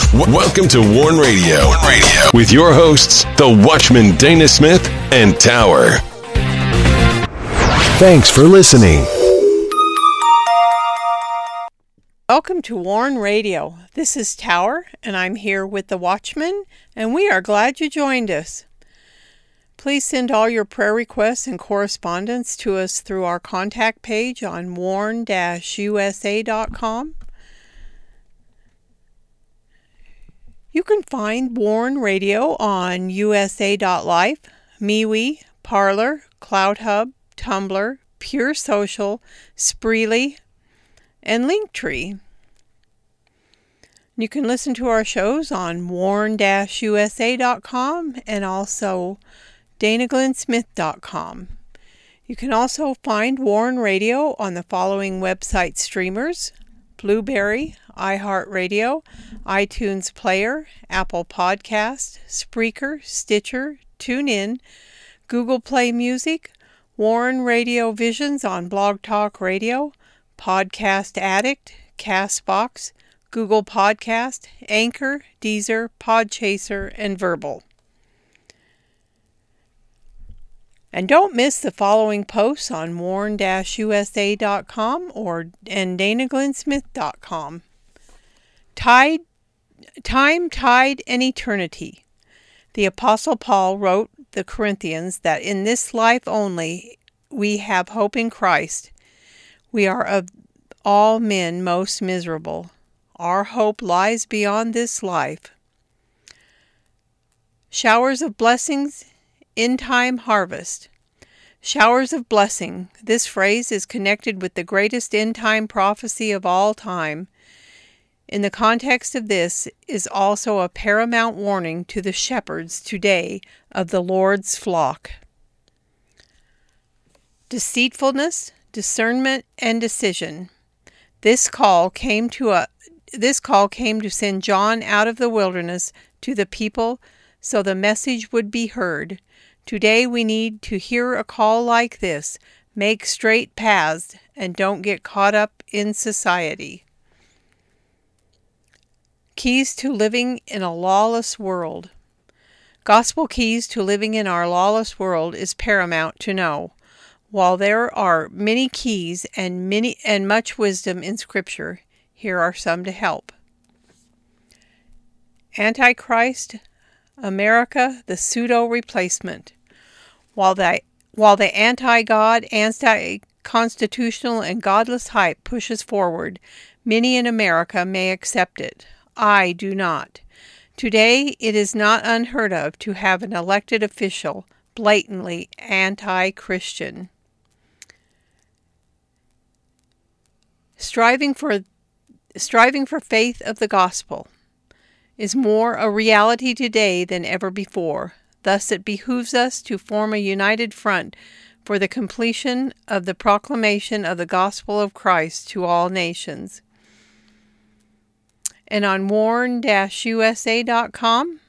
Welcome to Warn Radio. With your hosts, the Watchman Dana Smith and Tower. Thanks for listening. Welcome to Warn Radio. This is Tower, and I'm here with the Watchman, and we are glad you joined us. Please send all your prayer requests and correspondence to us through our contact page on warn-usa.com. You can find Warn Radio on usa.life, MeWe, Parler, CloudHub, Tumblr, Pure Social, Spreely, and Linktree. You can listen to our shows on warn-usa.com and also DanaGlennsmith.com. You can also find Warn Radio on the following website streamers: Blueberry, iHeartRadio, iTunes Player, Apple Podcast, Spreaker, Stitcher, TuneIn, Google Play Music, Warn Radio Visions on Blog Talk Radio, Podcast Addict, Castbox, Google Podcast, Anchor, Deezer, Podchaser, and Verbal. And don't miss the following posts on warn-usa.com and DanaGlennsmith.com. Time, Tide, and Eternity. The Apostle Paul wrote the Corinthians that in this life only we have hope in Christ. We are of all men most miserable. Our hope lies beyond this life. Showers of blessings, end-time harvest. Showers of blessing. This phrase is connected with the greatest end-time prophecy of all time. In the context of this is also a paramount warning to the shepherds today of the Lord's flock. Deceitfulness, discernment, and decision. This call came to send John out of the wilderness to the people so the message would be heard. Today we need to hear a call like this: make straight paths and don't get caught up in society. Keys to living in a lawless world. Gospel keys to living in our lawless world is paramount to know. While there are many keys and much wisdom in Scripture, here are some to help. Antichrist, America, the pseudo-replacement. While the anti-God, anti-constitutional, and godless hype pushes forward, many in America may accept it. I do not. Today, it is not unheard of to have an elected official blatantly anti-Christian. Striving for faith of the gospel is more a reality today than ever before. Thus it behooves us to form a united front for the completion of the proclamation of the gospel of Christ to all nations. And on warn-usa.com,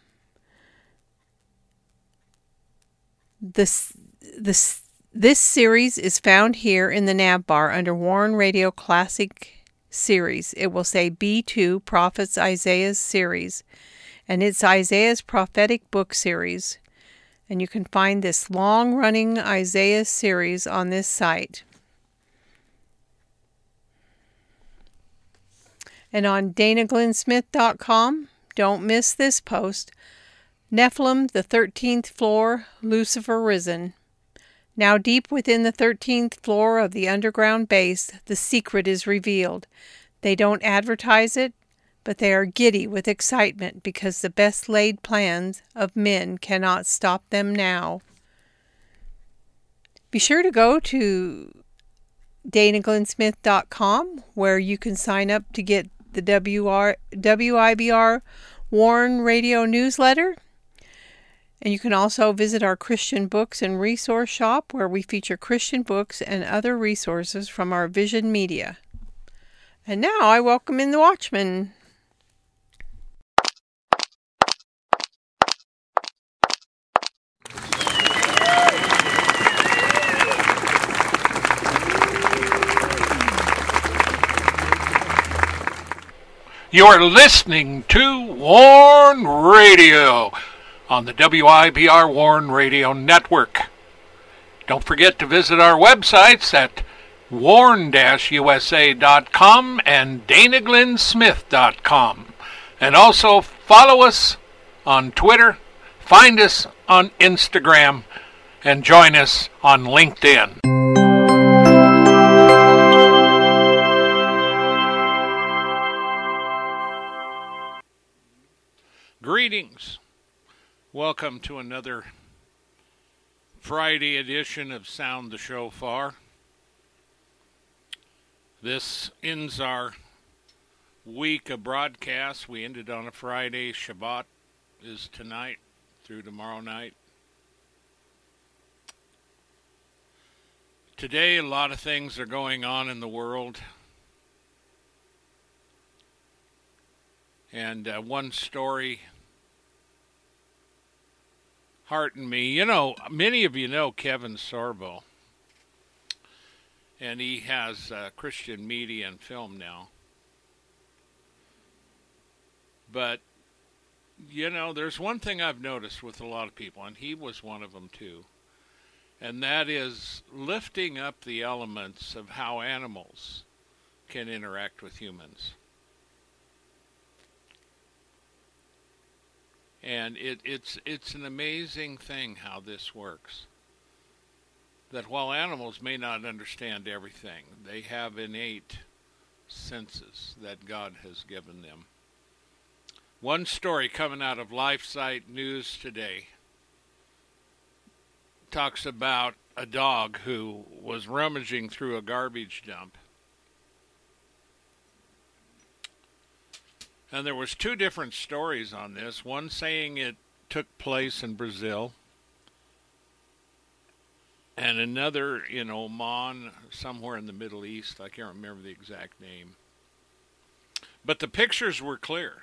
this series is found here in the nav bar under Warn Radio Classic Series. It will say B2 Prophets Isaiah's Series, and it's Isaiah's prophetic book series. And you can find this long-running Isaiah series on this site. And on DanaGlennsmith.com, don't miss this post: Nephilim, the 13th floor, Lucifer risen. Now deep within the 13th floor of the underground base, the secret is revealed. They don't advertise it, but they are giddy with excitement because the best laid plans of men cannot stop them now. Be sure to go to DanaGlennsmith.com, where you can sign up to get the WIBR Warn Radio newsletter. And you can also visit our Christian books and resource shop, where we feature Christian books and other resources from our Vision Media. And now I welcome in the Watchman. You're listening to Warn Radio on the WIBR Warn Radio Network. Don't forget to visit our websites at warn-usa.com and danaglennsmith.com. And also follow us on Twitter, find us on Instagram, and join us on LinkedIn. Greetings. Welcome to another Friday edition of Sound the Shofar. This ends our week of broadcasts. We ended on a Friday. Shabbat is tonight through tomorrow night. Today, a lot of things are going on in the world. And one story heartened me. You know, many of you know Kevin Sorbo. And he has Christian media and film now. But, you know, there's one thing I've noticed with a lot of people, and he was one of them too. And that is lifting up the elements of how animals can interact with humans. And it's an amazing thing how this works. That while animals may not understand everything, they have innate senses that God has given them. One story coming out of LifeSite News today talks about a dog who was rummaging through a garbage dump. And there was two different stories on this. One saying it took place in Brazil. And another in Oman, somewhere in the Middle East. I can't remember the exact name. But the pictures were clear.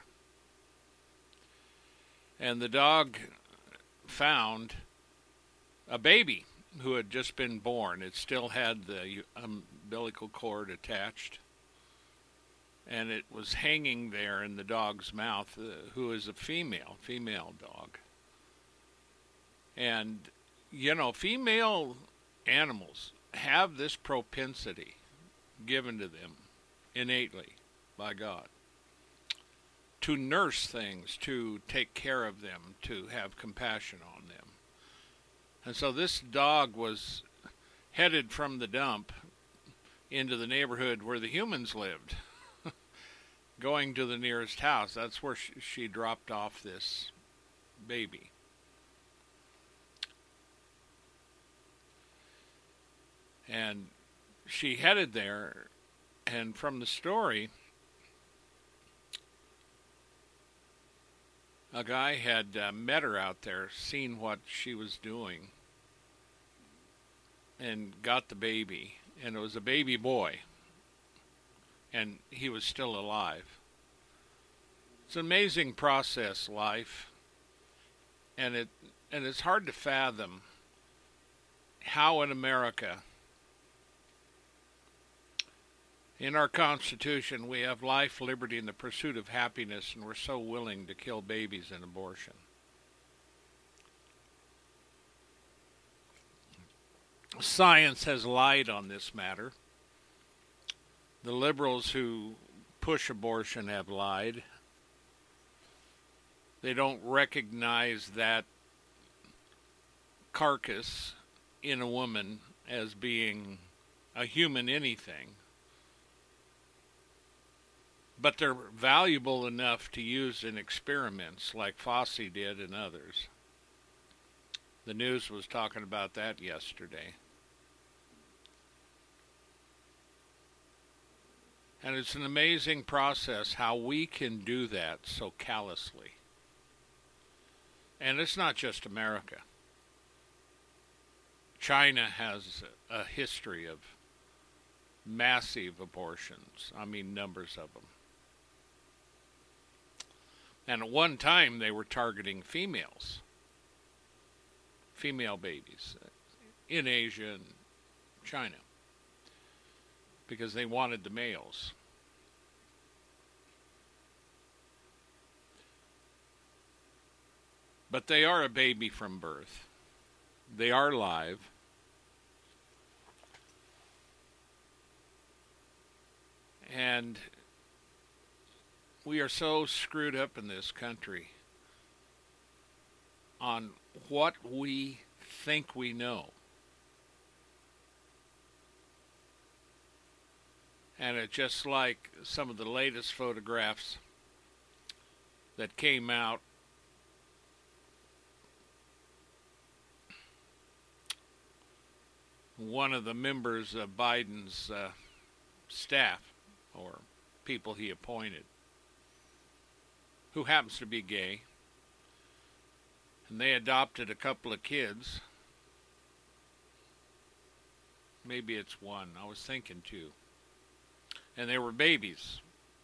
And the dog found a baby who had just been born. It still had the umbilical cord attached. And it was hanging there in the dog's mouth, who is a female dog. And, you know, female animals have this propensity given to them innately by God to nurse things, to take care of them, to have compassion on them. And so this dog was headed from the dump into the neighborhood where the humans lived. Going to the nearest house. That's where she dropped off this baby. And she headed there, and from the story, a guy had met her out there, seen what she was doing, and got the baby. And it was a baby boy. And he was still alive. It's an amazing process, life. And it's hard to fathom how in America, in our Constitution, we have life, liberty, and the pursuit of happiness, and we're so willing to kill babies in abortion. Science has lied on this matter. The liberals who push abortion have lied. They don't recognize that carcass in a woman as being a human anything. But they're valuable enough to use in experiments like Fossey did and others. The news was talking about that yesterday. And it's an amazing process how we can do that so callously. And it's not just America. China has a history of massive abortions. I mean, numbers of them. And at one time, they were targeting females. Female babies in Asia and China. Because they wanted the males. But they are a baby from birth. They are live. And we are so screwed up in this country on what we think we know. And it's just like some of the latest photographs that came out. One of the members of Biden's staff, or people he appointed, who happens to be gay, and they adopted a couple of kids. Maybe it's one. I was thinking two. And they were babies.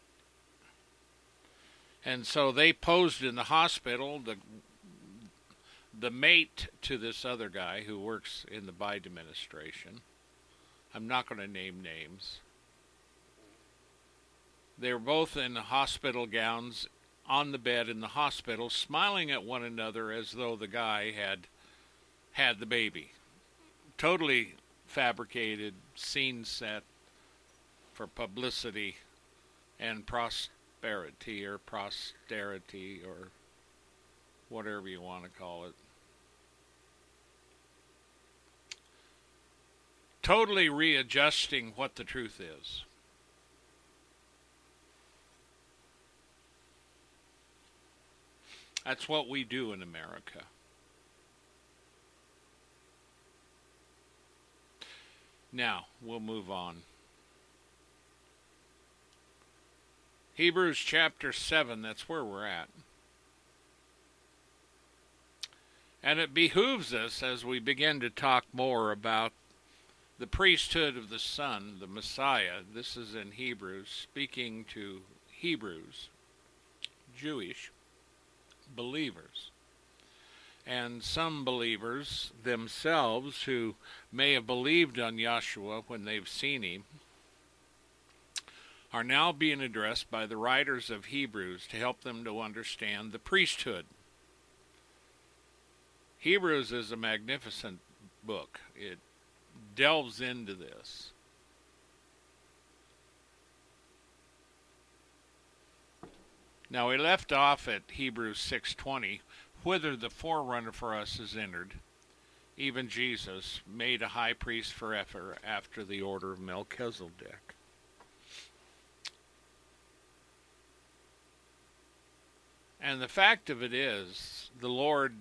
And so they posed in the hospital. The mate to this other guy who works in the Biden administration, I'm not going to name names. They were both in the hospital gowns on the bed in the hospital, smiling at one another as though the guy had the baby. Totally fabricated, scene set for publicity and prosperity or posterity or whatever you want to call it. Totally readjusting what the truth is. That's what we do in America. Now, we'll move on. Hebrews chapter 7, that's where we're at. And it behooves us, as we begin to talk more about the priesthood of the Son, the Messiah. This is in Hebrews, speaking to Hebrews, Jewish believers. And some believers themselves who may have believed on Yahshua when they've seen him are now being addressed by the writers of Hebrews to help them to understand the priesthood. Hebrews is a magnificent book. It delves into this. Now we left off at Hebrews 6:20, whither the forerunner for us is entered, even Jesus, made a high priest forever after the order of Melchizedek. And the fact of it is, the Lord,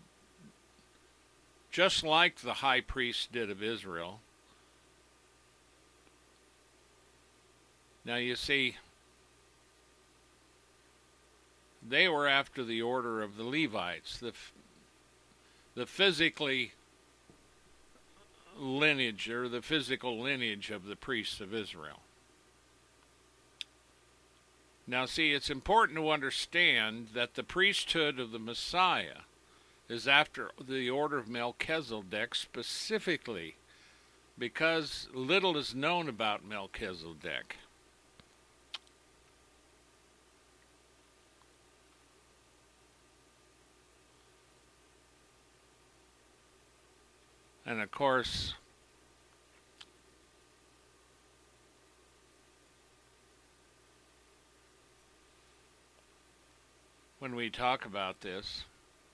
just like the high priest did of Israel. Now you see, they were after the order of the Levites, the physically lineage, or the physical lineage of the priests of Israel. Now see, it's important to understand that the priesthood of the Messiah is after the order of Melchizedek specifically, because little is known about Melchizedek. And of course, when we talk about this,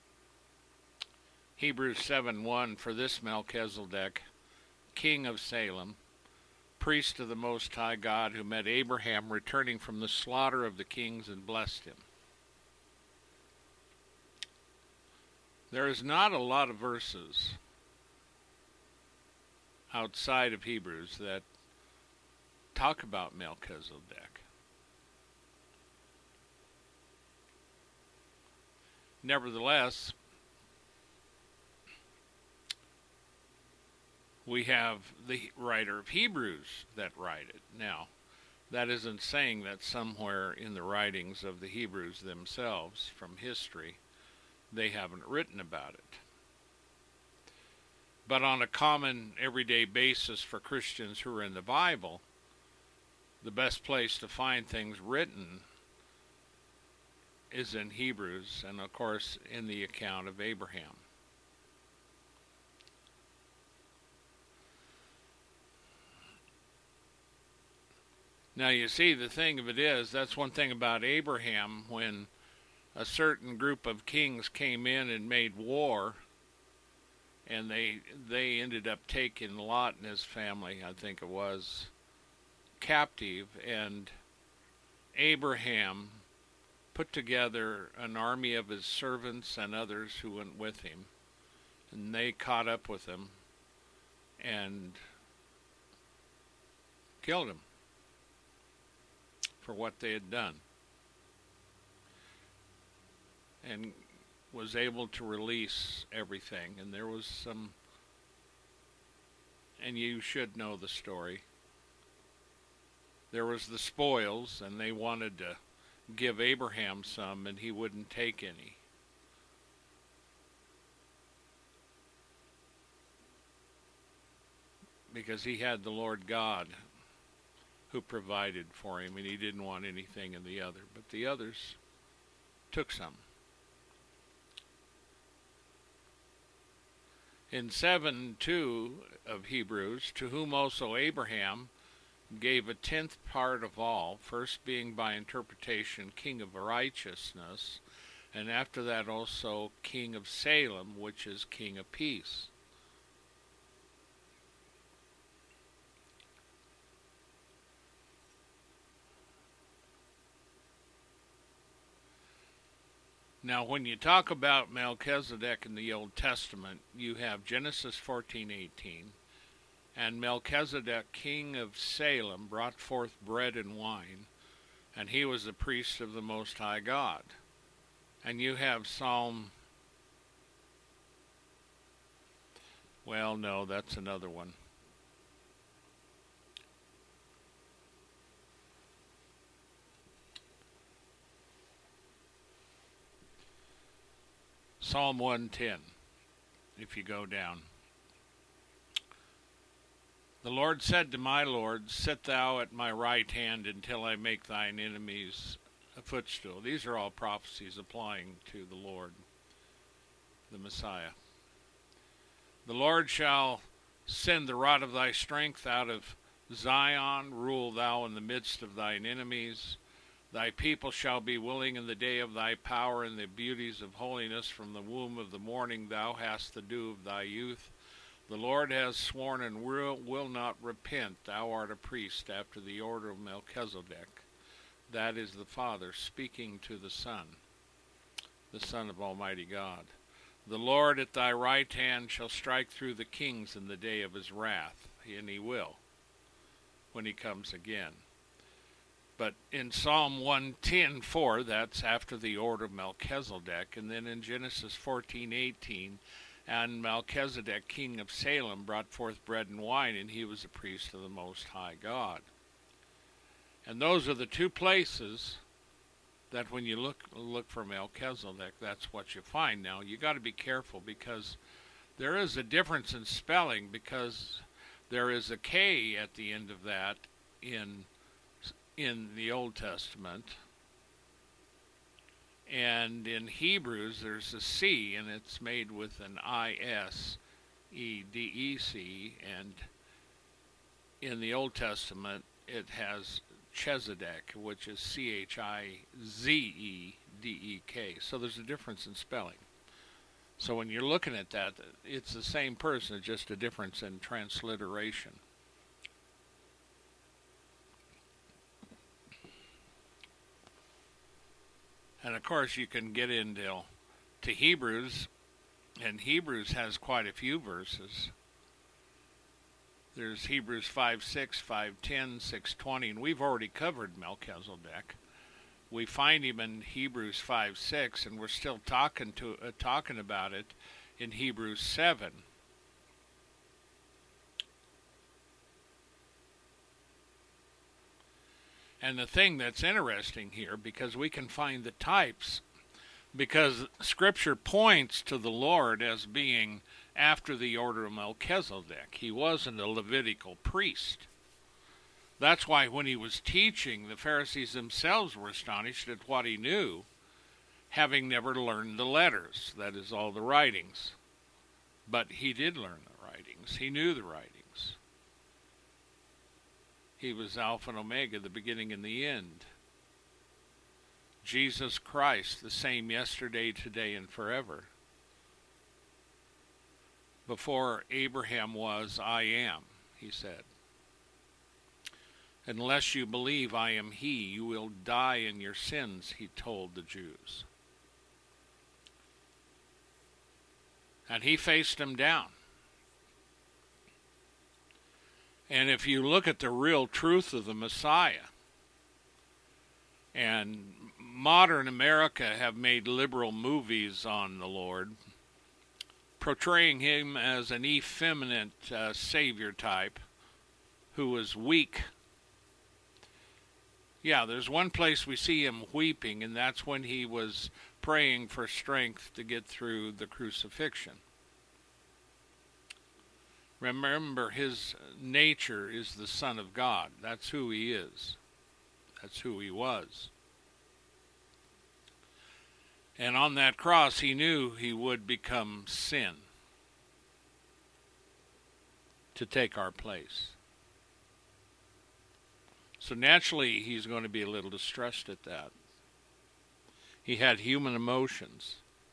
Hebrews 7:1, for this Melchizedek, king of Salem, priest of the Most High God, who met Abraham returning from the slaughter of the kings and blessed him. There is not a lot of verses outside of Hebrews that talk about Melchizedek. Nevertheless, we have the writer of Hebrews that write it. Now, that isn't saying that somewhere in the writings of the Hebrews themselves from history, they haven't written about it. But on a common everyday basis for Christians who are in the Bible, the best place to find things written is in Hebrews, and of course in the account of Abraham. Now you see, the thing of it is, that's one thing about Abraham. When a certain group of kings came in and made war, and they ended up taking Lot and his family, I think it was, captive, and Abraham put together an army of his servants and others who went with him, and they caught up with him and killed him for what they had done, and was able to release everything. And there was some, and you should know the story, there was the spoils, and they wanted to give Abraham some, and he wouldn't take any. Because he had the Lord God who provided for him, and he didn't want anything in the other. But the others took some. In 7:2 of Hebrews, to whom also Abraham gave a tenth part of all, first being by interpretation king of righteousness, and after that also king of Salem, which is king of peace. Now, when you talk about Melchizedek in the Old Testament, you have Genesis 14:18, and Melchizedek, king of Salem, brought forth bread and wine, and he was the priest of the Most High God. And you have Psalm, well, no, that's another one. Psalm 110, if you go down. The Lord said to my Lord, sit thou at my right hand until I make thine enemies a footstool. These are all prophecies applying to the Lord, the Messiah. The Lord shall send the rod of thy strength out of Zion. Rule thou in the midst of thine enemies. Thy people shall be willing in the day of thy power, and the beauties of holiness from the womb of the morning. Thou hast the dew of thy youth. The Lord has sworn and will not repent. Thou art a priest after the order of Melchizedek. That is the Father speaking to the Son of Almighty God. The Lord at thy right hand shall strike through the kings in the day of his wrath, and he will, when he comes again. But in Psalm 110:4, that's after the order of Melchizedek. And then in Genesis 14:18, and Melchizedek, king of Salem, brought forth bread and wine, and he was a priest of the Most High God. And those are the two places that when you look for Melchizedek, that's what you find. Now, you got to be careful, because there is a difference in spelling, because there is a K at the end of that in the Old Testament, and in Hebrews there's a C, and it's made with an I-S-E-D-E-C, and in the Old Testament it has Chezedek, which is C-H-I-Z-E-D-E-K. So there's a difference in spelling. So when you're looking at that, it's the same person, it's just a difference in transliteration. And of course you can get into Hebrews, and Hebrews has quite a few verses. There's Hebrews 5:6, 5:10, 6:20, and we've already covered Melchizedek. We find him in Hebrews 5:6, and we're still talking about it in Hebrews 7. And the thing that's interesting here, because we can find the types, because Scripture points to the Lord as being after the order of Melchizedek. He wasn't a Levitical priest. That's why when he was teaching, the Pharisees themselves were astonished at what he knew. having never learned the letters, that is, all the writings. But he did learn the writings. He knew the writings. He was Alpha and Omega, the beginning and the end. Jesus Christ, the same yesterday, today, and forever. Before Abraham was, I am, he said. Unless you believe I am he, you will die in your sins, he told the Jews. And he faced them down. And if you look at the real truth of the Messiah, and modern America have made liberal movies on the Lord, portraying him as an effeminate savior type who was weak. Yeah, there's one place we see him weeping, and that's when he was praying for strength to get through the crucifixion. Remember, his nature is the Son of God. That's who he is. That's who he was. And on that cross, he knew he would become sin to take our place. So naturally, he's going to be a little distressed at that. He had human emotions.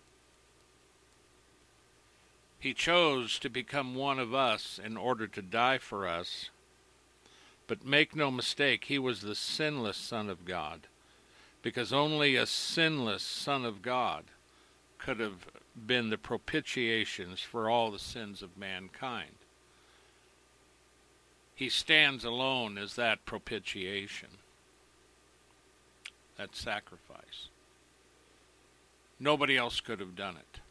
He chose to become one of us in order to die for us. But make no mistake, he was the sinless Son of God, because only a sinless Son of God could have been the propitiations for all the sins of mankind. He stands alone as that propitiation, that sacrifice. Nobody else could have done it.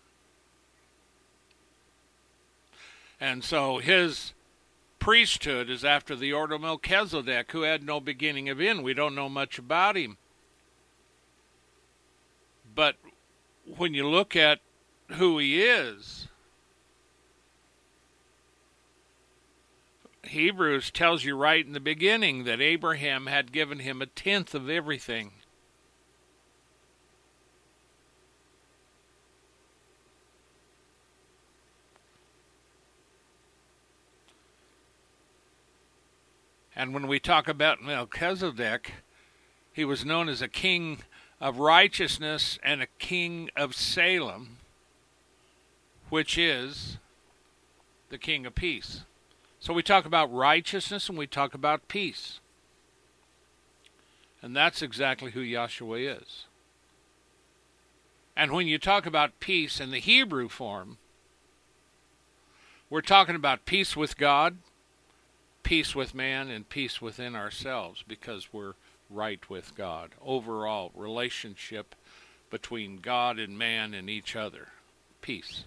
And so his priesthood is after the order of Melchizedek, who had no beginning of end. We don't know much about him. But when you look at who he is, Hebrews tells you right in the beginning that Abraham had given him a tenth of everything. And when we talk about Melchizedek, he was known as a king of righteousness and a king of Salem, which is the king of peace. So we talk about righteousness and we talk about peace. And that's exactly who Yahshua is. And when you talk about peace in the Hebrew form, we're talking about peace with God, peace with man, and peace within ourselves, because we're right with God. Overall relationship between God and man and each other. Peace.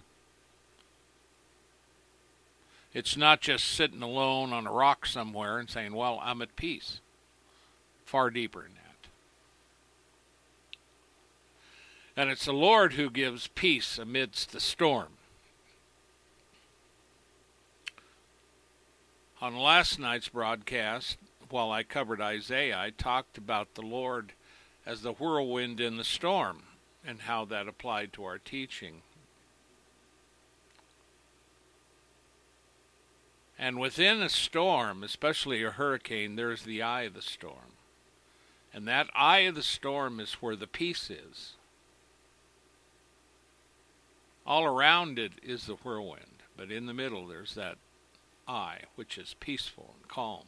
It's not just sitting alone on a rock somewhere and saying, well, I'm at peace. Far deeper than that. And it's the Lord who gives peace amidst the storm. On last night's broadcast, while I covered Isaiah, I talked about the Lord as the whirlwind in the storm and how that applied to our teaching. And within a storm, especially a hurricane, there's the eye of the storm. And that eye of the storm is where the peace is. All around it is the whirlwind, but in the middle there's that eye, which is peaceful and calm.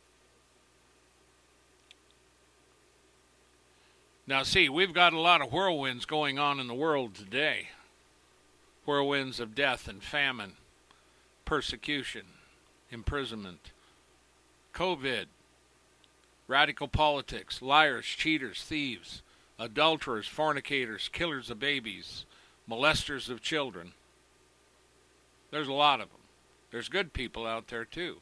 Now see, we've got a lot of whirlwinds going on in the world today. Whirlwinds of death and famine, persecution, imprisonment, COVID, radical politics, liars, cheaters, thieves, adulterers, fornicators, killers of babies, molesters of children. There's a lot of them. There's good people out there too.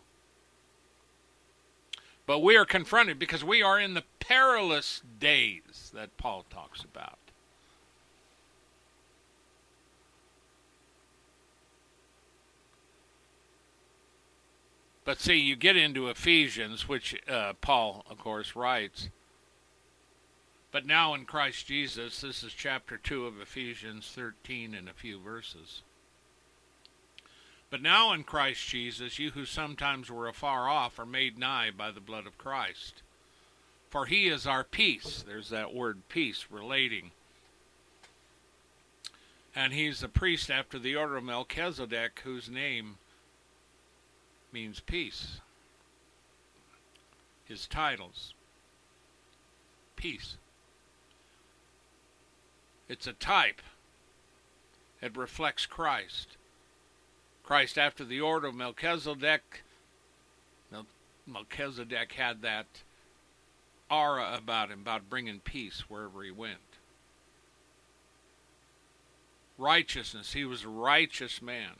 But we are confronted because we are in the perilous days that Paul talks about. But see, you get into Ephesians, which Paul, of course, writes. But now in Christ Jesus, this is chapter 2 of Ephesians 13 and a few verses. But now in Christ Jesus, you who sometimes were afar off are made nigh by the blood of Christ. For he is our peace. There's that word peace, relating. And he's the priest after the order of Melchizedek, whose name means peace. His titles, peace. It's a type. It reflects Christ. Christ after the order of Melchizedek. Melchizedek had that aura about him, about bringing peace wherever he went. Righteousness. He was a righteous man.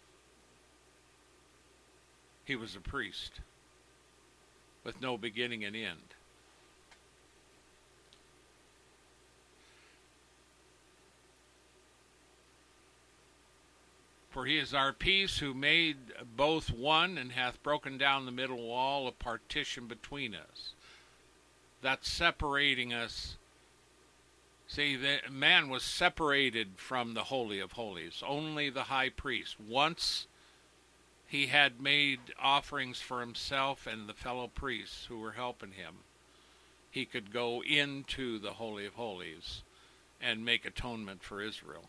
He was a priest with no beginning and end. For he is our peace, who made both one, and hath broken down the middle wall of partition between us. That's separating us. See, the man was separated from the Holy of Holies. Only the high priest. Once he had made offerings for himself and the fellow priests who were helping him, he could go into the Holy of Holies and make atonement for Israel.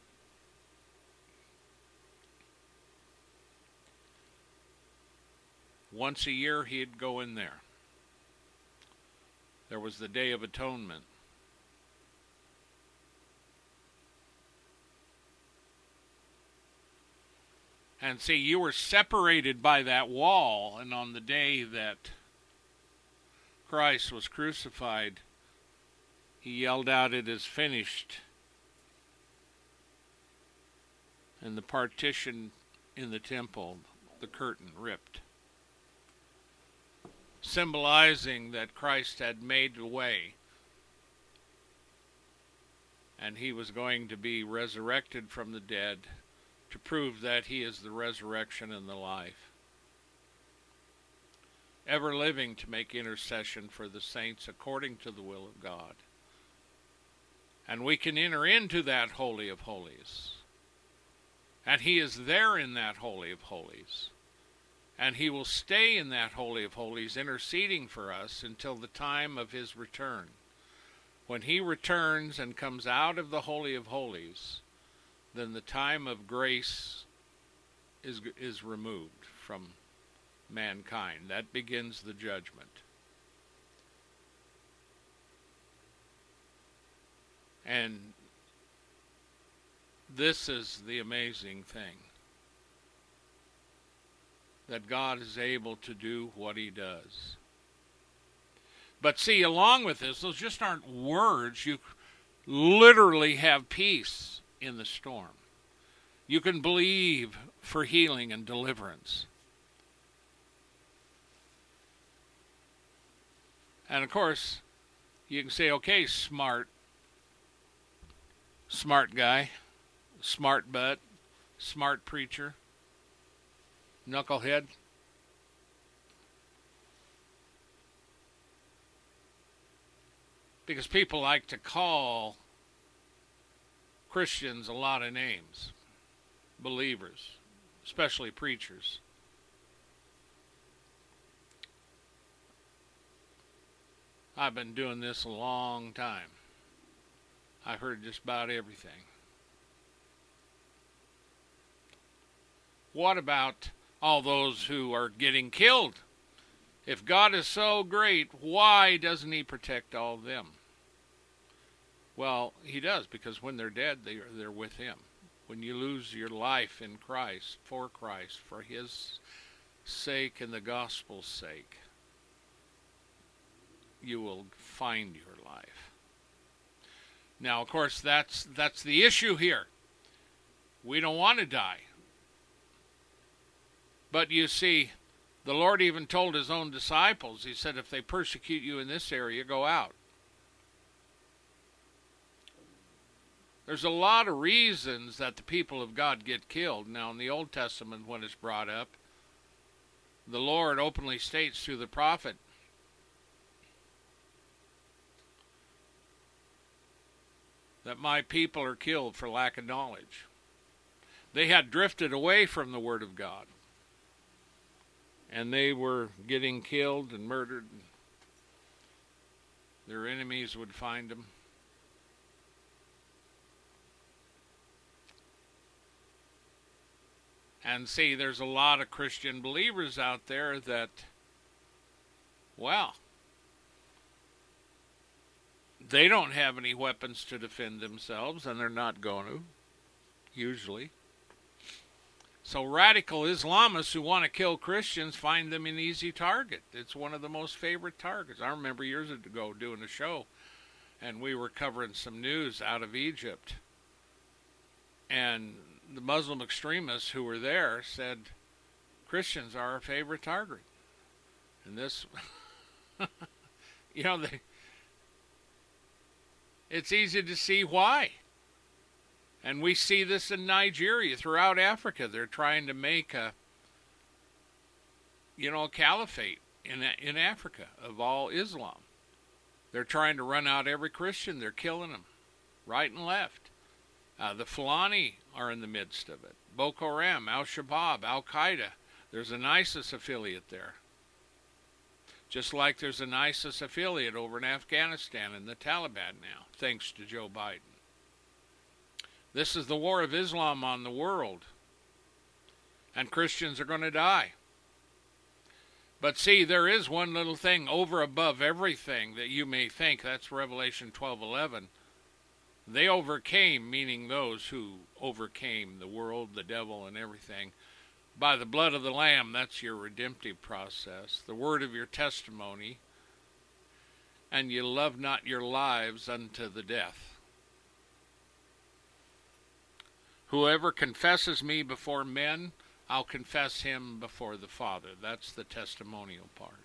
Once a year he'd go in there. There was the Day of Atonement. And see, you were separated by that wall, and on the day that Christ was crucified, he yelled out, "It is finished." And the partition in the temple, the curtain ripped, symbolizing that Christ had made the way, and he was going to be resurrected from the dead to prove that he is the resurrection and the life, ever living to make intercession for the saints according to the will of God. And we can enter into that Holy of Holies, and he is there in that Holy of Holies. And he will stay in that Holy of Holies, interceding for us until the time of his return. When he returns and comes out of the Holy of Holies, then the time of grace is removed from mankind. That begins the judgment. And this is the amazing thing, that God is able to do what he does. But see, along with this, those just aren't words. You literally have peace in the storm. You can believe for healing and deliverance. And of course, you can say, okay, smart guy, smart butt, smart preacher, knucklehead. Because people like to call Christians a lot of names, believers, especially preachers. I've been doing this a long time. I've heard just about everything. What about all those who are getting killed? If God is so great, why doesn't he protect all of them? Well, he does, because when they're dead, they're with him. When you lose your life in Christ, for his sake and the gospel's sake, you will find your life. Now, of course, that's the issue here. We don't want to die. But you see, the Lord even told his own disciples, he said, if they persecute you in this area, go out. There's a lot of reasons that the people of God get killed. Now, in the Old Testament, when it's brought up, the Lord openly states through the prophet that my people are killed for lack of knowledge. They had drifted away from the Word of God, and they were getting killed and murdered. Their enemies would find them. And see, there's a lot of Christian believers out there that, well, they don't have any weapons to defend themselves, and they're not going to, usually. So radical Islamists who want to kill Christians find them an easy target. It's one of the most favorite targets. I remember years ago doing a show, and we were covering some news out of Egypt. And the Muslim extremists who were there said, Christians are our favorite target. And this, it's easy to see why. And we see this in Nigeria, throughout Africa. They're trying to make a caliphate in Africa of all Islam. They're trying to run out every Christian. They're killing them right and left. The Fulani are in the midst of it. Boko Haram, Al-Shabaab, Al-Qaeda. There's an ISIS affiliate there. Just like there's an ISIS affiliate over in Afghanistan and the Taliban now, thanks to Joe Biden. This is the war of Islam on the world. And Christians are going to die. But see, there is one little thing over above everything that you may think. That's Revelation 12:11. They overcame, meaning those who overcame the world, the devil, and everything, by the blood of the Lamb. That's your redemptive process. The word of your testimony. And you love not your lives unto the death. Whoever confesses me before men, I'll confess him before the Father. That's the testimonial part.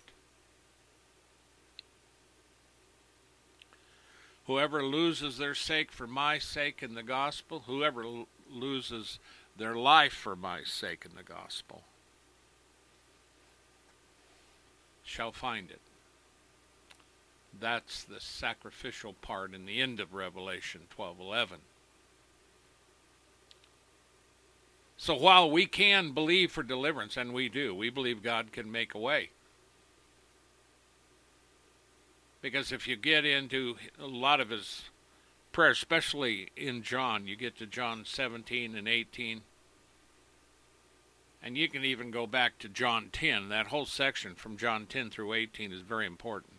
Whoever loses their sake for my sake in the gospel, whoever loses their life for my sake in the gospel, shall find it. That's the sacrificial part in the end of Revelation 12:11. So while we can believe for deliverance, and we do, we believe God can make a way. Because if you get into a lot of his prayer, especially in John, you get to John 17 and 18, and you can even go back to John 10. That whole section from John 10 through 18 is very important.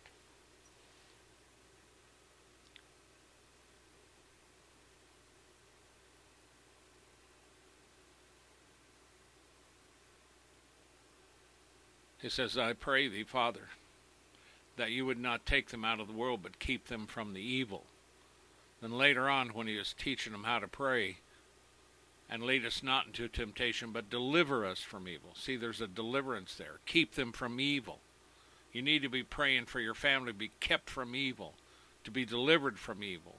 He says, I pray thee, Father, that you would not take them out of the world, but keep them from the evil. Then later on, when he was teaching them how to pray, and lead us not into temptation, but deliver us from evil. See, there's a deliverance there. Keep them from evil. You need to be praying for your family to be kept from evil, to be delivered from evil.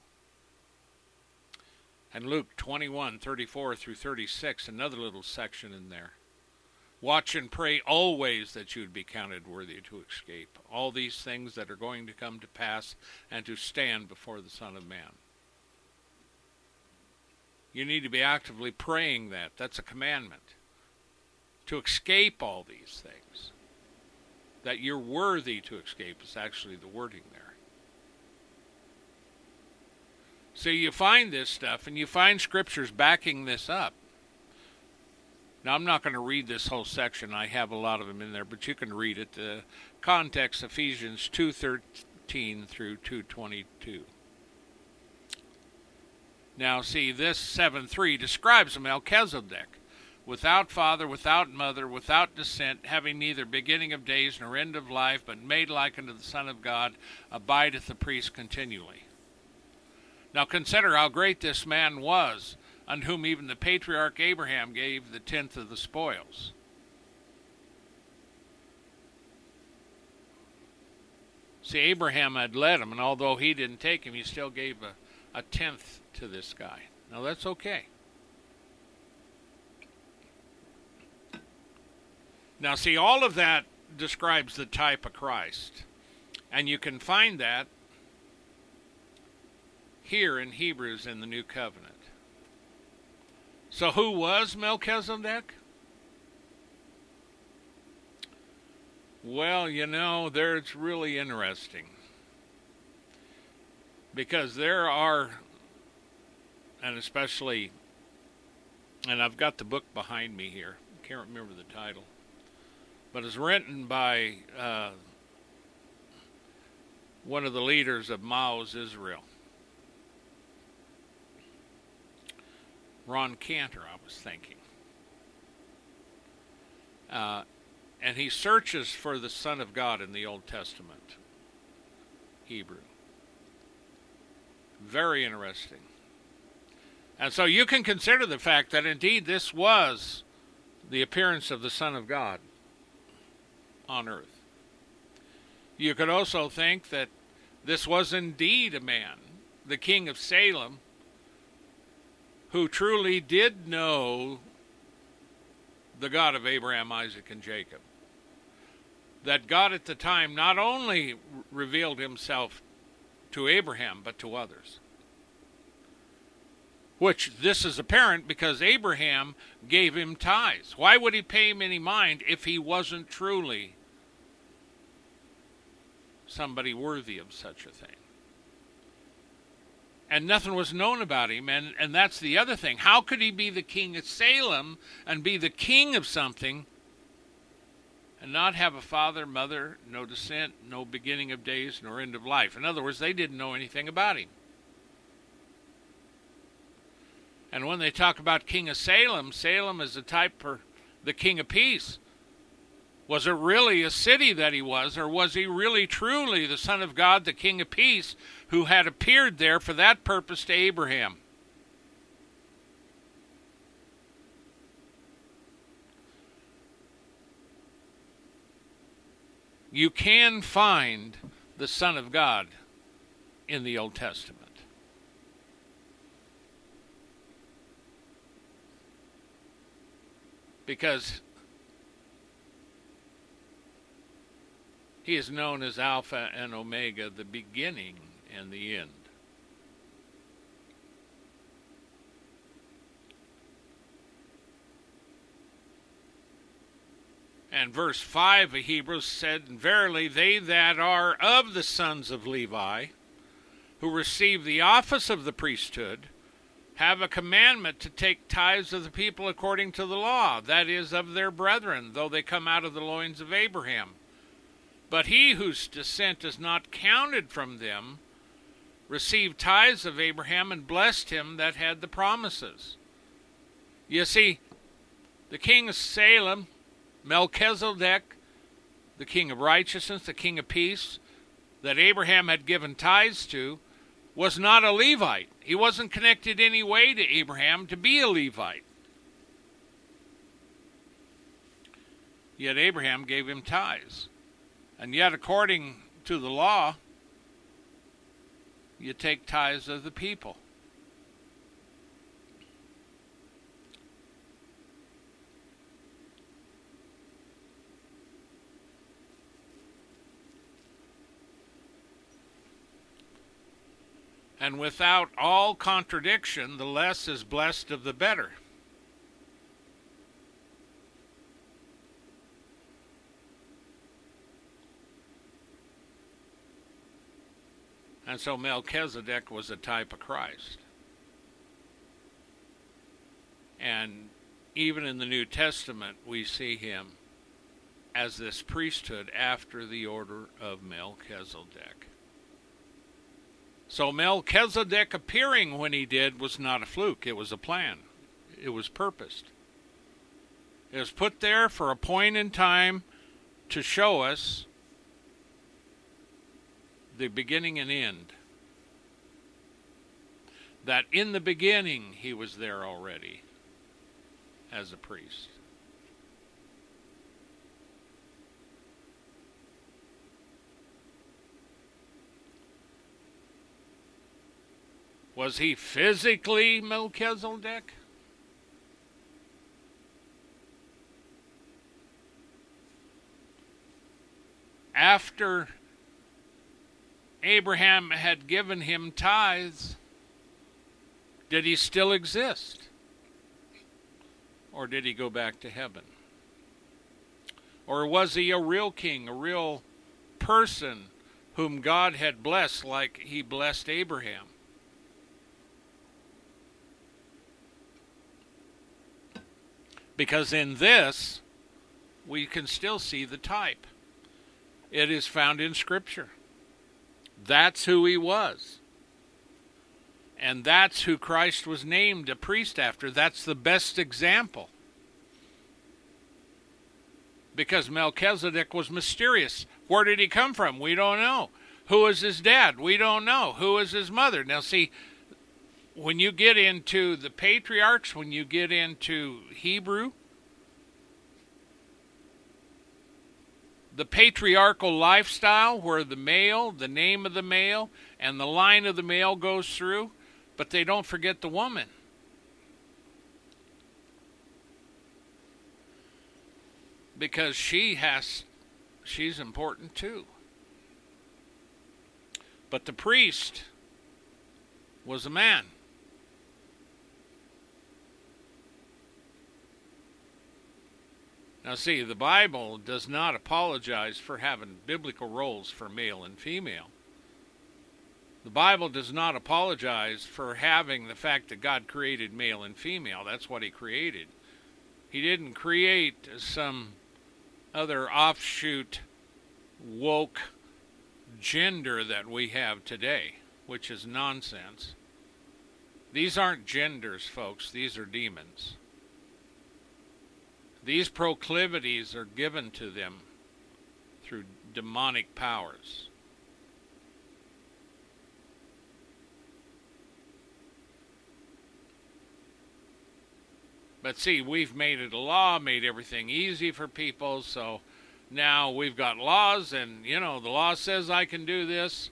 And Luke 21:34 through 36, another little section in there. Watch and pray always that you would be counted worthy to escape all these things that are going to come to pass and to stand before the Son of Man. You need to be actively praying that. That's a commandment. To escape all these things. That you're worthy to escape is actually the wording there. So you find this stuff, and you find scriptures backing this up. Now, I'm not going to read this whole section. I have a lot of them in there, but you can read it. The context, Ephesians 2:13 through 2:22. Now, see, this 7:3 describes a Melchizedek, without father, without mother, without descent, having neither beginning of days nor end of life, but made like unto the Son of God, abideth the priest continually. Now, consider how great this man was, unto whom even the patriarch Abraham gave the tenth of the spoils. See, Abraham had led him, and although he didn't take him, he still gave a tenth to this guy. Now, that's okay. Now, see, all of that describes the type of Christ. And you can find that here in Hebrews in the New Covenant. So who was Melchizedek? Well, it's really interesting. Because there are, and especially, and I've got the book behind me here. I can't remember the title. But it's written by one of the leaders of Mao's Israel. Ron Cantor, I was thinking. And he searches for the Son of God in the Old Testament, Hebrew. Very interesting. And so you can consider the fact that indeed this was the appearance of the Son of God on earth. You could also think that this was indeed a man, the king of Salem, who truly did know the God of Abraham, Isaac, and Jacob. That God at the time not only revealed himself to Abraham, but to others. Which this is apparent because Abraham gave him tithes. Why would he pay him any mind if he wasn't truly somebody worthy of such a thing? And nothing was known about him, and that's the other thing. How could he be the king of Salem and be the king of something and not have a father, mother, no descent, no beginning of days, nor end of life? In other words, they didn't know anything about him. And when they talk about king of Salem, Salem is a type for the king of peace. Was it really a city that he was, or was he really truly the Son of God, the king of peace, who had appeared there for that purpose to Abraham? You can find the Son of God in the Old Testament. Because he is known as Alpha and Omega, the beginning and the end. And verse 5 of Hebrews said, "Verily they that are of the sons of Levi, who receive the office of the priesthood, have a commandment to take tithes of the people according to the law, that is, of their brethren, though they come out of the loins of Abraham. But he whose descent is not counted from them received tithes of Abraham and blessed him that had the promises." You see, the king of Salem, Melchizedek, the king of righteousness, the king of peace, that Abraham had given tithes to, was not a Levite. He wasn't connected any way to Abraham to be a Levite. Yet Abraham gave him tithes. And yet, according to the law, you take tithes of the people. And without all contradiction, the less is blessed of the better. And so Melchizedek was a type of Christ. And even in the New Testament, we see him as this priesthood after the order of Melchizedek. So Melchizedek appearing when he did was not a fluke. It was a plan. It was purposed. It was put there for a point in time to show us the beginning and end. That in the beginning he was there already as a priest. Was he physically Melchizedek? After Abraham had given him tithes, Did he still exist? Or did he go back to heaven? Or was he a real king, a real person whom God had blessed like he blessed Abraham? Because in this, we can still see the type. It is found in Scripture. That's who he was. And that's who Christ was named a priest after. That's the best example. Because Melchizedek was mysterious. Where did he come from? We don't know. Who was his dad? We don't know. Who was his mother? Now see, when you get into the patriarchs, when you get into Hebrew, the patriarchal lifestyle where the male, the name of the male, and the line of the male goes through, but they don't forget the woman. Because she's important too. But the priest was a man. Now see, the Bible does not apologize for having biblical roles for male and female. The Bible does not apologize for having the fact that God created male and female. That's what he created. He didn't create some other offshoot woke gender that we have today, which is nonsense. These aren't genders, folks. These are demons. These proclivities are given to them through demonic powers. But see, we've made it a law, made everything easy for people, so now we've got laws, and, the law says I can do this.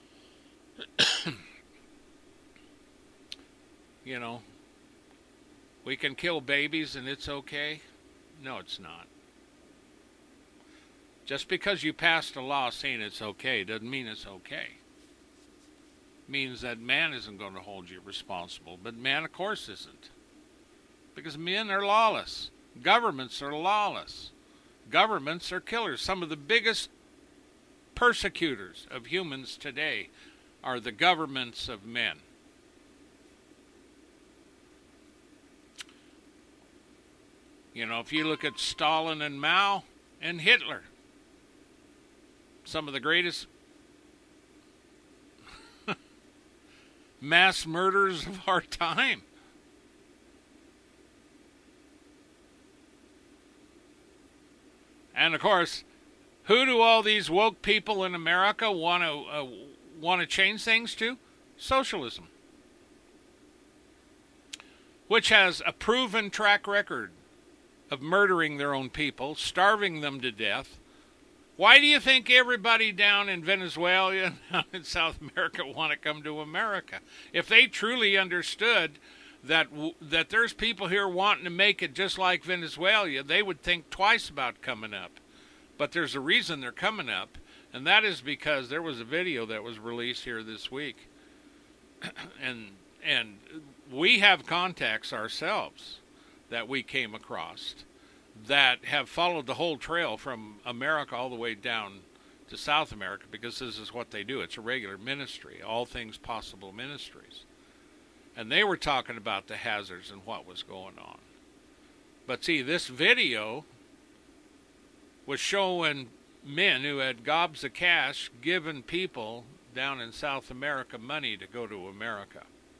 We can kill babies and it's okay. No, it's not. Just because you passed a law saying it's okay doesn't mean it's okay. It means that man isn't going to hold you responsible. But man, of course, isn't. Because men are lawless. Governments are lawless. Governments are killers. Some of the biggest persecutors of humans today are the governments of men. If you look at Stalin and Mao and Hitler, some of the greatest mass murderers of our time. And of course, who do all these woke people in America want to change things to? Socialism, which has a proven track record of murdering their own people, starving them to death. Why do you think everybody down in Venezuela and down in South America want to come to America? If they truly understood that there's people here wanting to make it just like Venezuela, they would think twice about coming up. But there's a reason they're coming up, and that is because there was a video that was released here this week. and we have contacts ourselves that we came across that have followed the whole trail from America all the way down to South America, because this is what they do. It's a regular ministry, all things possible ministries. And they were talking about the hazards and what was going on. But see, this video was showing men who had gobs of cash giving people down in South America money to go to America.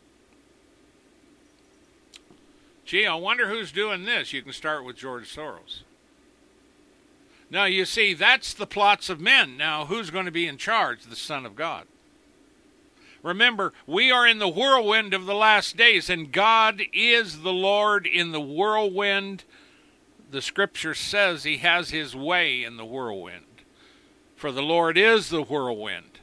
Gee, I wonder who's doing this. You can start with George Soros. Now, you see, that's the plots of men. Now, who's going to be in charge? The Son of God. Remember, we are in the whirlwind of the last days, and God is the Lord in the whirlwind. The Scripture says he has his way in the whirlwind. For the Lord is the whirlwind.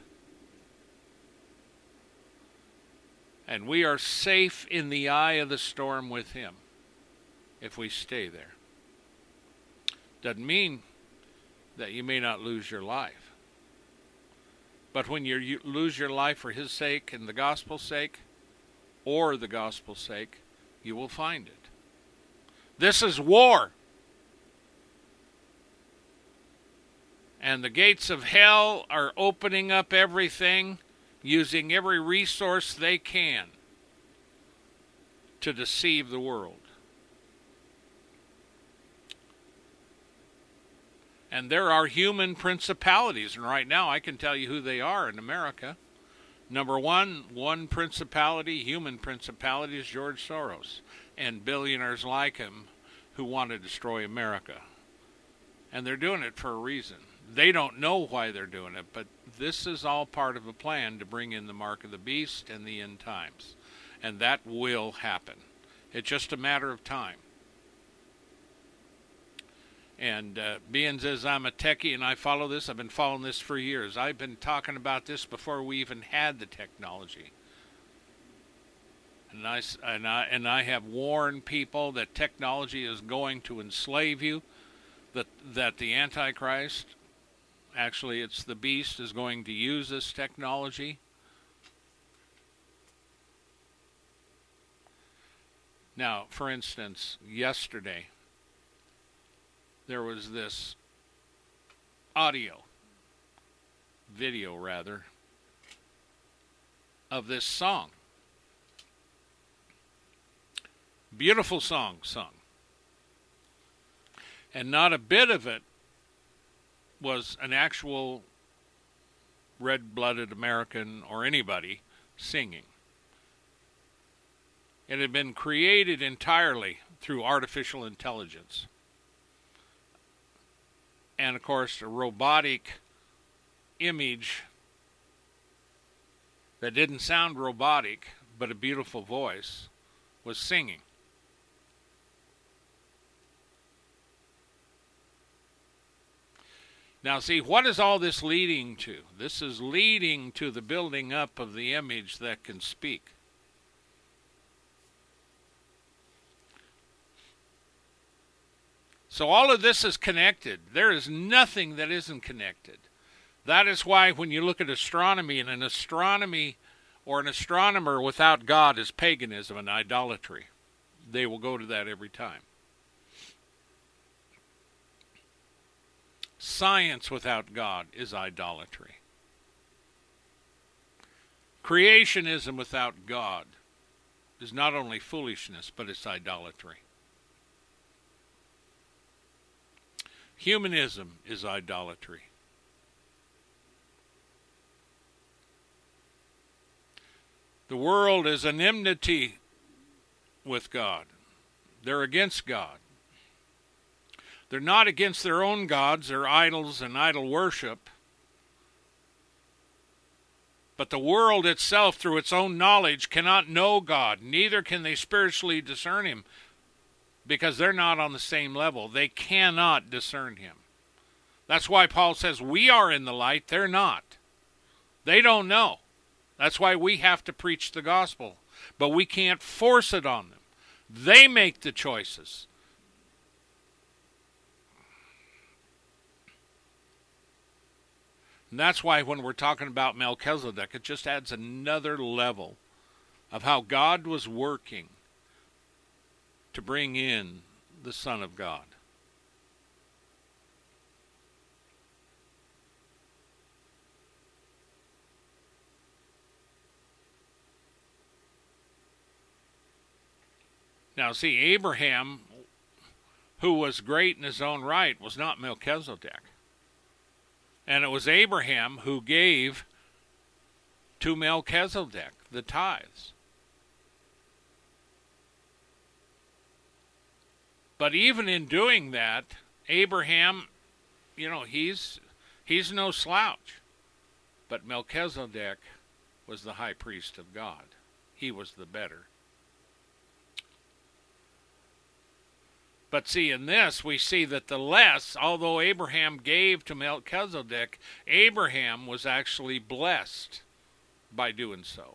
And we are safe in the eye of the storm with him if we stay there. Doesn't mean that you may not lose your life. But when you lose your life for his sake and the gospel's sake, or the gospel's sake, you will find it. This is war. And the gates of hell are opening up everything, using every resource they can to deceive the world. And there are human principalities, and right now I can tell you who they are in America. Number one principality, human principality, is George Soros and billionaires like him who want to destroy America. And they're doing it for a reason. They don't know why they're doing it, but this is all part of a plan to bring in the mark of the beast and the end times. And that will happen. It's just a matter of time. And being as I'm a techie and I follow this, I've been following this for years. I've been talking about this before we even had the technology. And I have warned people that technology is going to enslave you, that the Antichrist, actually it's the beast, is going to use this technology. Now, for instance, yesterday, there was this video rather, of this song. Beautiful song sung. And not a bit of it was an actual red-blooded American or anybody singing. It had been created entirely through artificial intelligence. And, of course, a robotic image that didn't sound robotic, but a beautiful voice, was singing. Now, see, what is all this leading to? This is leading to the building up of the image that can speak. So all of this is connected. There is nothing that isn't connected. That is why when you look at astronomy, and an astronomy or an astronomer without God is paganism and idolatry. They will go to that every time. Science without God is idolatry. Creationism without God is not only foolishness, but it's idolatry. Humanism is idolatry. The world is an enmity with God. They're against God. They're not against their own gods, their idols and idol worship. But the world itself, through its own knowledge, cannot know God. Neither can they spiritually discern Him, because they're not on the same level. They cannot discern Him. That's why Paul says we are in the light, they're not. They don't know. That's why we have to preach the gospel. But we can't force it on them. They make the choices. And that's why when we're talking about Melchizedek, it just adds another level of how God was working to bring in the Son of God. Now see, Abraham, who was great in his own right, was not Melchizedek. And it was Abraham who gave to Melchizedek the tithes. But even in doing that, Abraham, he's no slouch. But Melchizedek was the high priest of God. He was the better. But see, in this, we see that the less, although Abraham gave to Melchizedek, Abraham was actually blessed by doing so.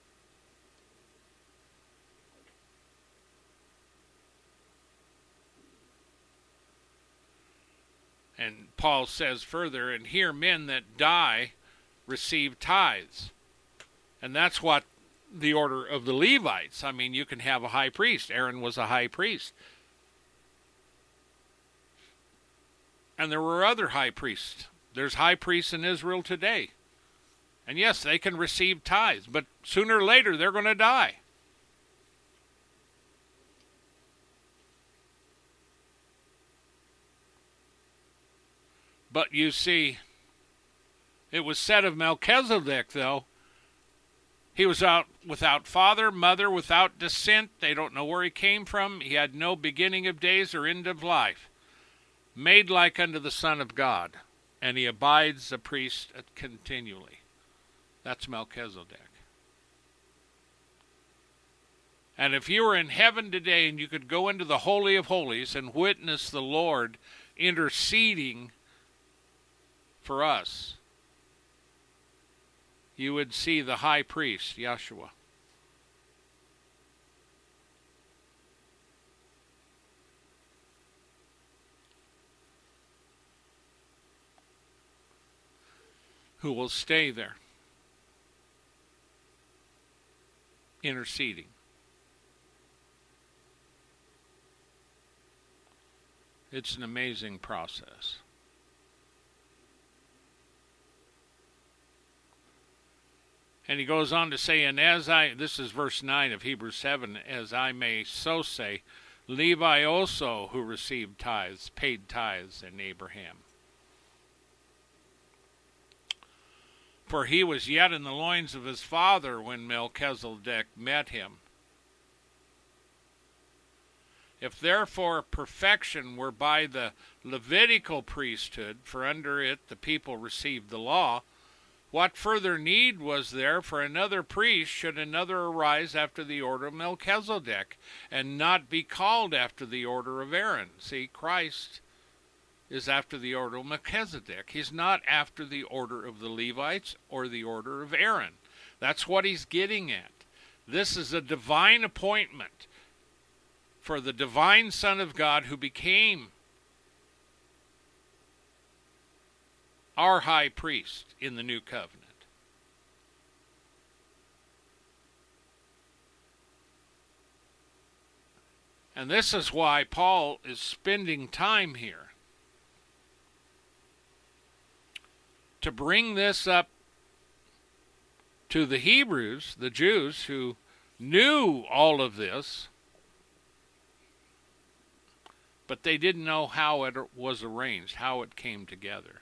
And Paul says further, and here men that die receive tithes. And that's what the order of the Levites. I mean, you can have a high priest. Aaron was a high priest. And there were other high priests. There's high priests in Israel today. And yes, they can receive tithes, but sooner or later they're going to die. But you see, it was said of Melchizedek, though, he was out without father, mother, without descent. They don't know where he came from. He had no beginning of days or end of life. Made like unto the Son of God, and he abides a priest continually. That's Melchizedek. And if you were in heaven today and you could go into the Holy of Holies and witness the Lord interceding for us, you would see the high priest, Yeshua. Who will stay there, interceding. It's an amazing process. And he goes on to say, and this is verse 9 of Hebrews 7, as I may so say, Levi also, who received tithes, paid tithes in Abraham. For he was yet in the loins of his father when Melchizedek met him. If therefore perfection were by the Levitical priesthood, for under it the people received the law, what further need was there for another priest should another arise after the order of Melchizedek, and not be called after the order of Aaron? See, Christ is after the order of Melchizedek. He's not after the order of the Levites or the order of Aaron. That's what he's getting at. This is a divine appointment for the divine Son of God who became our high priest in the new covenant. And this is why Paul is spending time here to bring this up to the Hebrews, the Jews who knew all of this, but they didn't know how it was arranged, how it came together.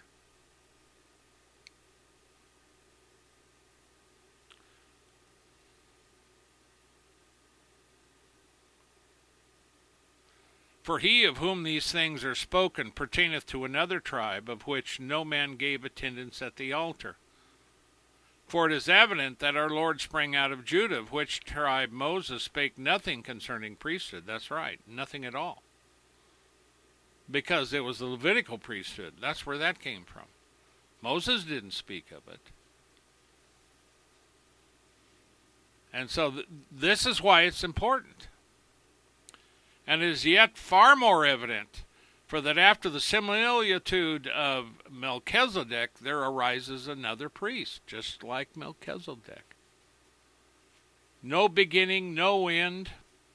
For he of whom these things are spoken pertaineth to another tribe, of which no man gave attendance at the altar. For it is evident that our Lord sprang out of Judah, of which tribe Moses spake nothing concerning priesthood. That's right, nothing at all. Because it was the Levitical priesthood. That's where that came from. Moses didn't speak of it. And so this is why it's important. And it is yet far more evident, for that after the similitude of Melchizedek, there arises another priest, just like Melchizedek. No beginning, no end.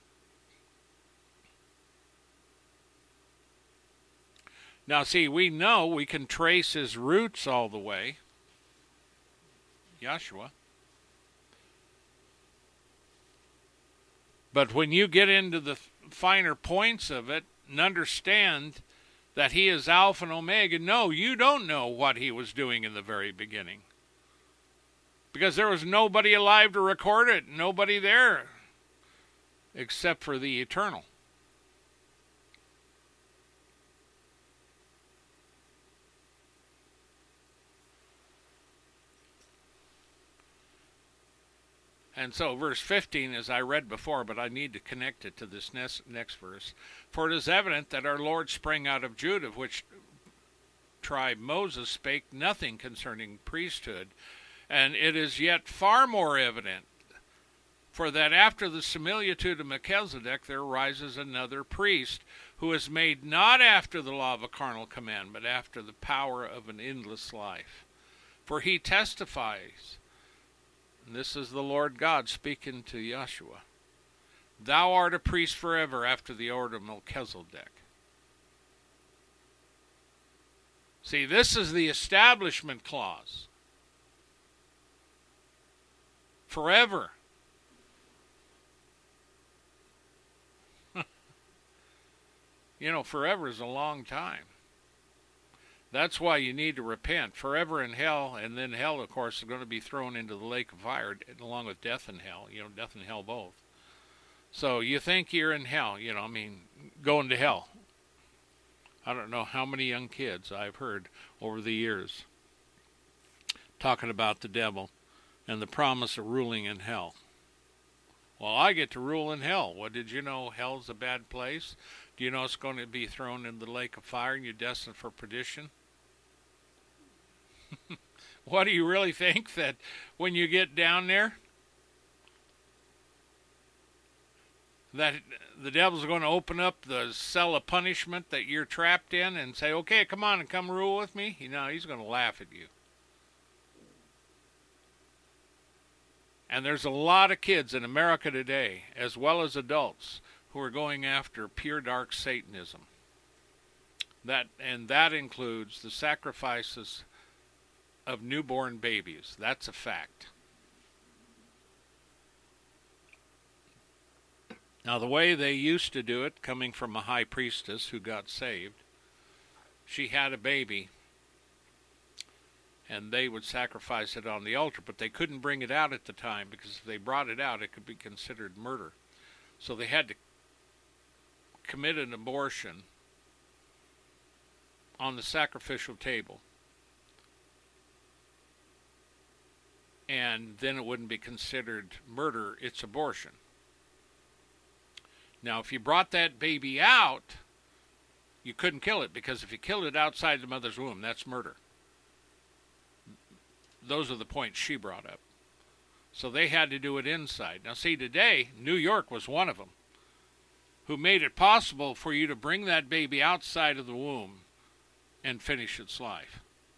Now see, we know we can trace his roots all the way. Yeshua. But when you get into the finer points of it and understand that he is Alpha and Omega, no, you don't know what he was doing in the very beginning. Because there was nobody alive to record it, nobody there, except for the eternal. And so verse 15, as I read before, but I need to connect it to this next verse. For it is evident that our Lord sprang out of Judah, of which tribe Moses spake nothing concerning priesthood. And it is yet far more evident, for that after the similitude of Melchizedek there arises another priest, who is made not after the law of a carnal command, but after the power of an endless life. For he testifies And this is the Lord God speaking to Joshua. Thou art a priest forever after the order of Melchizedek. See, this is the establishment clause. Forever. You know, forever is a long time. That's why you need to repent. Forever in hell, and then hell, of course, is going to be thrown into the lake of fire along with death and hell. You know, death and hell both. So you think you're in hell, you know, I mean, going to hell. I don't know how many young kids I've heard over the years talking about the devil and the promise of ruling in hell. Well, I get to rule in hell. Well, did you know hell's a bad place? Do you know it's going to be thrown in the lake of fire and you're destined for perdition? What do you really think, that when you get down there, that the devil's going to open up the cell of punishment that you're trapped in and say, okay, come on and come rule with me? You know, he's going to laugh at you. And there's a lot of kids in America today, as well as adults, who are going after pure dark Satanism. That includes the sacrifices of newborn babies. That's a fact. Now, the way they used to do it, coming from a high priestess who got saved, she had a baby, and they would sacrifice it on the altar, but they couldn't bring it out at the time, because if they brought it out, it could be considered murder. So they had to commit an abortion on the sacrificial table, and then it wouldn't be considered murder, it's abortion. Now, if you brought that baby out, you couldn't kill it, because if you killed it outside the mother's womb, that's murder. Those are the points she brought up. So they had to do it inside. Now, see, today, New York was one of them, who made it possible for you to bring that baby outside of the womb and finish its life.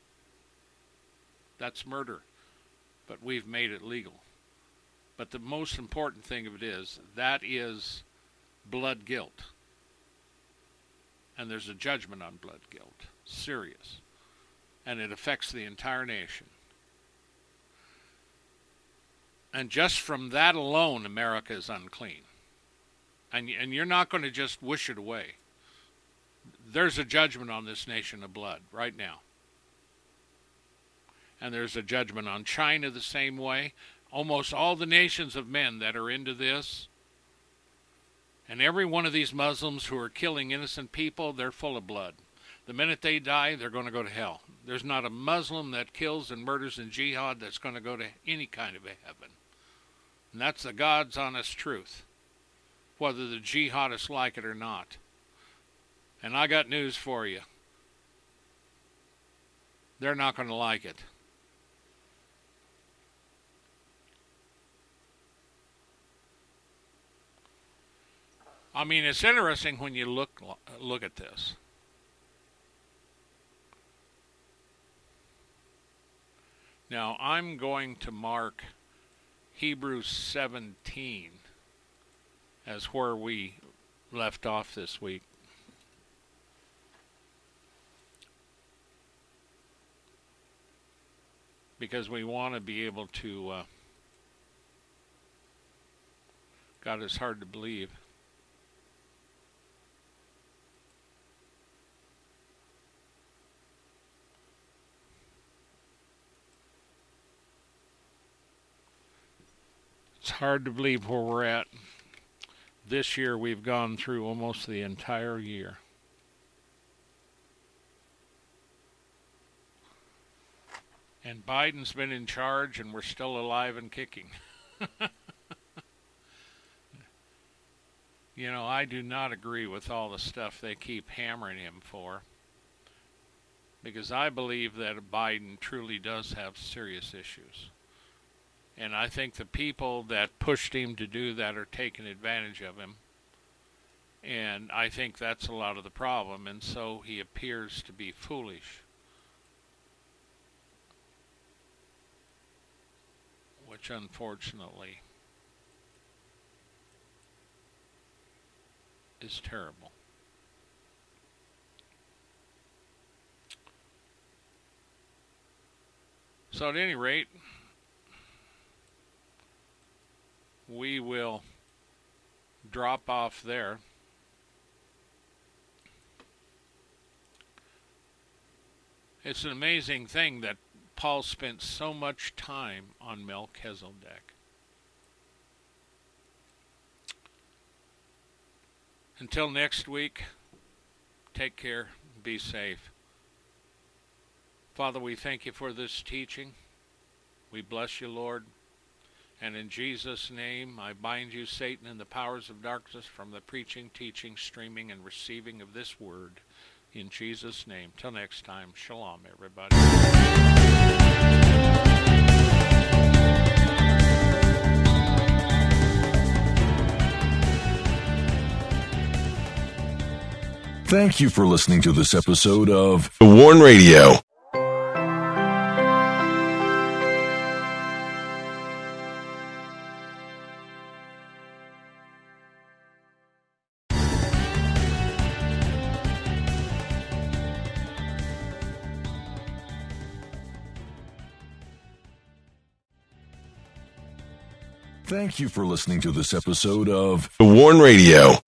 That's murder, but we've made it legal. But the most important thing of it is, that is blood guilt. And there's a judgment on blood guilt. Serious. And it affects the entire nation. And just from that alone, America is unclean. And you're not going to just wish it away. There's a judgment on this nation of blood right now. And there's a judgment on China the same way. Almost all the nations of men that are into this, and every one of these Muslims who are killing innocent people, they're full of blood. The minute they die, they're going to go to hell. There's not a Muslim that kills and murders in jihad that's going to go to any kind of a heaven. And that's the God's honest truth, whether the jihadists like it or not. And I got news for you. They're not going to like it. I mean, it's interesting when you look at this. Now, I'm going to mark Hebrews 17 as where we left off this week. Because we want to be able to, God, it's hard to believe. It's hard to believe where we're at. This year we've gone through almost the entire year. And Biden's been in charge and we're still alive and kicking. You know, I do not agree with all the stuff they keep hammering him for. Because I believe that Biden truly does have serious issues. And I think the people that pushed him to do that are taking advantage of him. And I think that's a lot of the problem. And so he appears to be foolish. which unfortunately is terrible. So at any rate, we will drop off there. It's an amazing thing that Paul spent so much time on Melchizedek. Until next week, take care, be safe. Father, we thank you for this teaching. We bless you, Lord. And in Jesus' name, I bind you, Satan, and the powers of darkness from the preaching, teaching, streaming, and receiving of this word. In Jesus' name. Till next time, shalom, everybody. Thank you for listening to this episode of The Warn Radio. Thank you for listening to this episode of The Warn Radio.